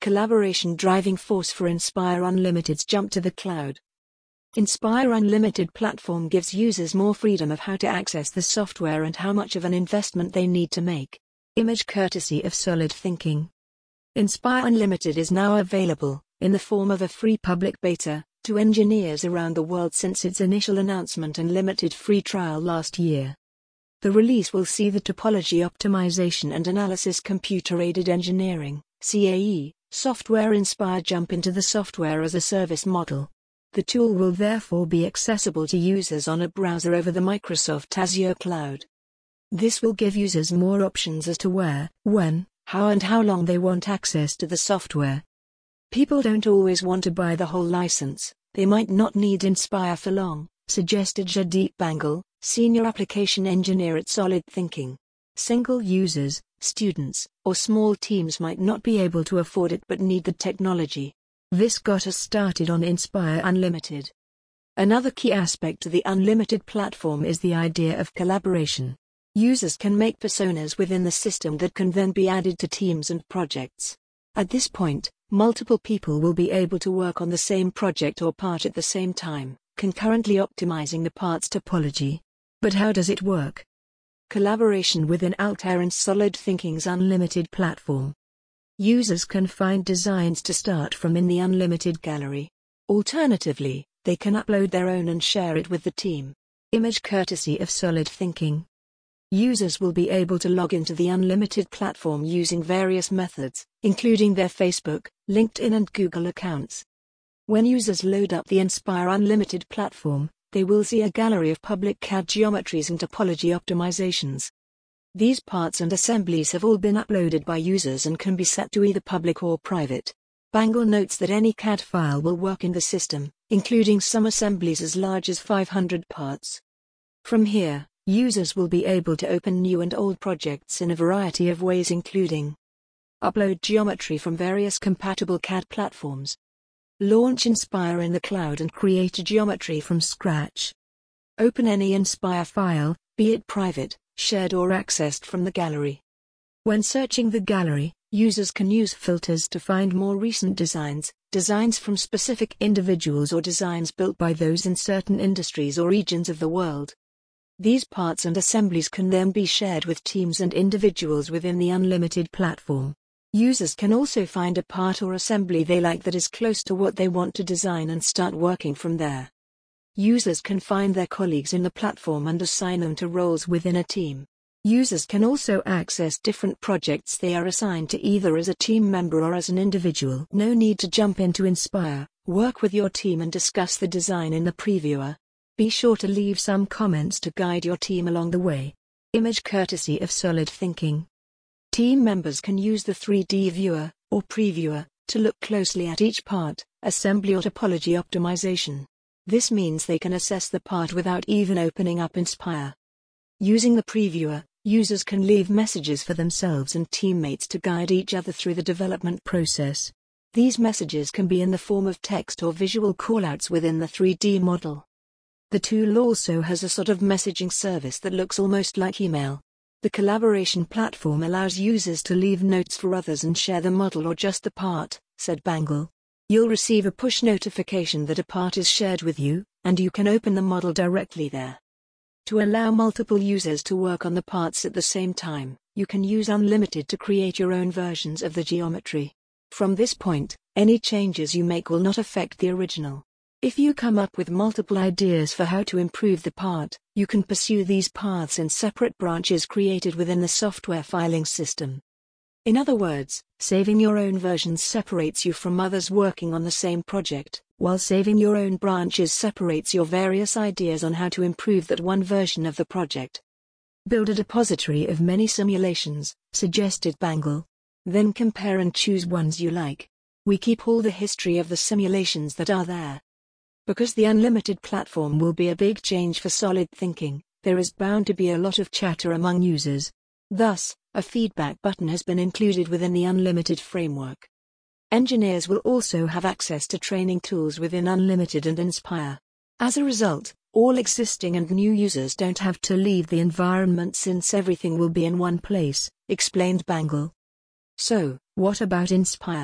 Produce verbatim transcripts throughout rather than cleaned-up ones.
Collaboration driving force for Inspire Unlimited's jump to the cloud. Inspire Unlimited platform gives users more freedom of how to access the software and how much of an investment they need to make. Image courtesy of Solid Thinking. Inspire Unlimited is now available, in the form of a free public beta, to engineers around the world since its initial announcement and limited free trial last year. The release will see the topology optimization and analysis computer-aided engineering, C A E, software Inspire jump into the software as a service model. The tool will therefore be accessible to users on a browser over the Microsoft Azure cloud. This will give users more options as to where, when, how and how long they want access to the software. People don't always want to buy the whole license, they might not need Inspire for long, suggested Jaideep Bangal, Senior Application Engineer at Solid Thinking. Single users, students, or small teams might not be able to afford it but need the technology. This got us started on Inspire Unlimited. Another key aspect to the Unlimited platform is the idea of collaboration. Users can make personas within the system that can then be added to teams and projects. At this point, multiple people will be able to work on the same project or part at the same time, concurrently optimizing the part's topology. But how does it work? Collaboration within Altair and Solid Thinking's Unlimited platform. Users can find designs to start from in the Unlimited gallery. Alternatively, they can upload their own and share it with the team. Image courtesy of Solid Thinking. Users will be able to log into the Unlimited platform using various methods, including their Facebook, LinkedIn and Google accounts. When users load up the Inspire Unlimited platform, they will see a gallery of public C A D geometries and topology optimizations. These parts and assemblies have all been uploaded by users and can be set to either public or private. Bangal notes that any C A D file will work in the system, including some assemblies as large as five hundred parts. From here, users will be able to open new and old projects in a variety of ways, including upload geometry from various compatible C A D platforms, launch Inspire in the cloud and create a geometry from scratch, open any Inspire file, be it private, shared or accessed from the gallery. When searching the gallery, users can use filters to find more recent designs, designs from specific individuals or designs built by those in certain industries or regions of the world. These parts and assemblies can then be shared with teams and individuals within the Unlimited platform. Users can also find a part or assembly they like that is close to what they want to design and start working from there. Users can find their colleagues in the platform and assign them to roles within a team. Users can also access different projects they are assigned to either as a team member or as an individual. No need to jump into Inspire, work with your team and discuss the design in the previewer. Be sure to leave some comments to guide your team along the way. Image courtesy of Solid Thinking. Team members can use the three D viewer, or previewer, to look closely at each part, assembly or topology optimization. This means they can assess the part without even opening up Inspire. Using the previewer, users can leave messages for themselves and teammates to guide each other through the development process. These messages can be in the form of text or visual callouts within the three D model. The tool also has a sort of messaging service that looks almost like email. The collaboration platform allows users to leave notes for others and share the model or just the part, said Bangal. You'll receive a push notification that a part is shared with you, and you can open the model directly there. To allow multiple users to work on the parts at the same time, you can use Unlimited to create your own versions of the geometry. From this point, any changes you make will not affect the original. If you come up with multiple ideas for how to improve the part, you can pursue these paths in separate branches created within the software filing system. In other words, saving your own versions separates you from others working on the same project, while saving your own branches separates your various ideas on how to improve that one version of the project. Build a depository of many simulations, suggested Bangal. Then compare and choose ones you like. We keep all the history of the simulations that are there. Because the Unlimited platform will be a big change for Solid Thinking, there is bound to be a lot of chatter among users. Thus, a feedback button has been included within the Unlimited framework. Engineers will also have access to training tools within Unlimited and Inspire. As a result, all existing and new users don't have to leave the environment since everything will be in one place, explained Bangal. So, what about Inspire?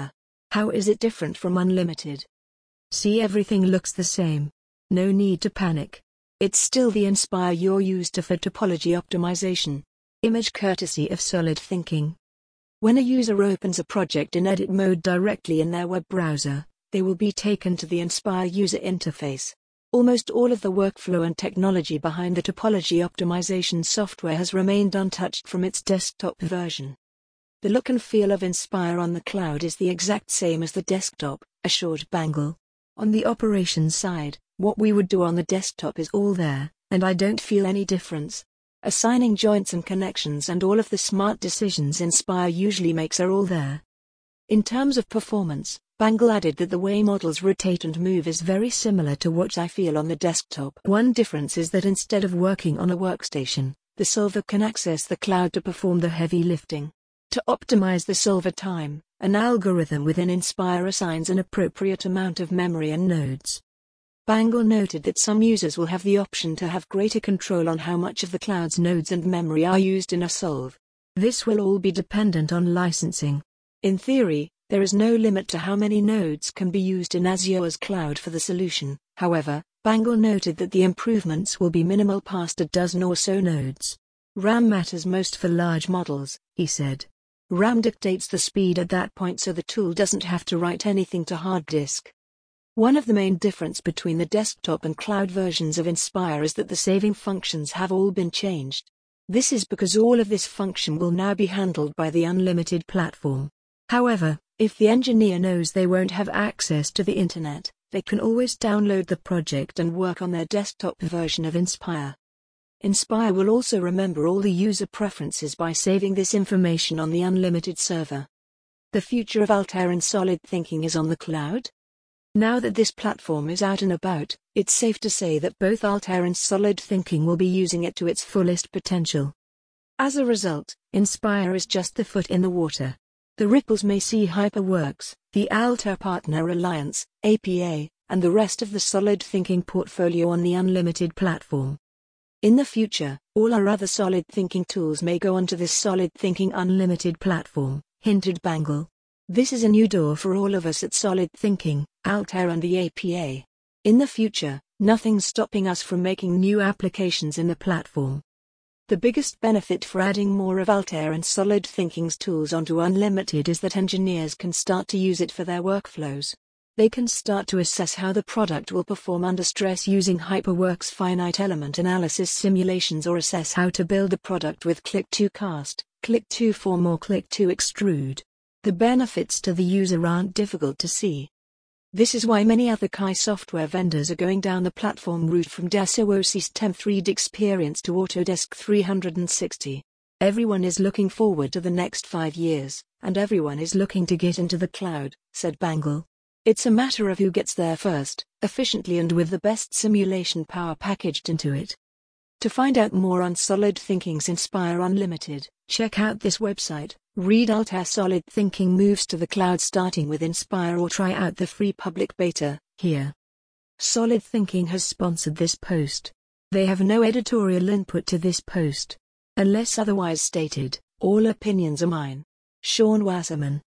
How is it different from Unlimited? See, everything looks the same. No need to panic. It's still the Inspire you're used to for topology optimization. Image courtesy of Solid Thinking. When a user opens a project in edit mode directly in their web browser, they will be taken to the Inspire user interface. Almost all of the workflow and technology behind the topology optimization software has remained untouched from its desktop version. The look and feel of Inspire on the cloud is the exact same as the desktop, assured Bangle. On the operations side, what we would do on the desktop is all there, and I don't feel any difference. Assigning joints and connections and all of the smart decisions Inspire usually makes are all there. In terms of performance, Bangle added that the way models rotate and move is very similar to what I feel on the desktop. One difference is that instead of working on a workstation, the solver can access the cloud to perform the heavy lifting. To optimize the solver time, an algorithm within Inspire assigns an appropriate amount of memory and nodes. Bangle noted that some users will have the option to have greater control on how much of the cloud's nodes and memory are used in a solve. This will all be dependent on licensing. In theory, there is no limit to how many nodes can be used in Azure's cloud for the solution. However, Bangle noted that the improvements will be minimal past a dozen or so nodes. RAM matters most for large models, he said. RAM dictates the speed at that point, so the tool doesn't have to write anything to hard disk. One of the main differences between the desktop and cloud versions of Inspire is that the saving functions have all been changed. This is because all of this function will now be handled by the Unlimited platform. However, if the engineer knows they won't have access to the internet, they can always download the project and work on their desktop version of Inspire. Inspire will also remember all the user preferences by saving this information on the Unlimited server. The future of Altair and Solid Thinking is on the cloud. Now that this platform is out and about, it's safe to say that both Altair and Solid Thinking will be using it to its fullest potential. As a result, Inspire is just the foot in the water. The ripples may see HyperWorks, the Altair Partner Alliance, A P A, and the rest of the Solid Thinking portfolio on the Unlimited platform. In the future, all our other Solid Thinking tools may go onto this Solid Thinking Unlimited platform, hinted Bangle. This is a new door for all of us at Solid Thinking, Altair and the A P A. In the future, nothing's stopping us from making new applications in the platform. The biggest benefit for adding more of Altair and Solid Thinking's tools onto Unlimited is that engineers can start to use it for their workflows. They can start to assess how the product will perform under stress using HyperWorks finite element analysis simulations, or assess how to build a product with Click two Cast, Click two Form or Click two Extrude. The benefits to the user aren't difficult to see. This is why many other K I software vendors are going down the platform route, from Dassault System three D Experience to Autodesk three sixty. Everyone is looking forward to the next five years, and everyone is looking to get into the cloud, said Bangle. It's a matter of who gets there first, efficiently and with the best simulation power packaged into it. To find out more on Solid Thinking's Inspire Unlimited, check out this website, read Altair Solid Thinking moves to the cloud starting with Inspire, or try out the free public beta here. Solid Thinking has sponsored this post. They have no editorial input to this post. Unless otherwise stated, all opinions are mine. Sean Wasserman.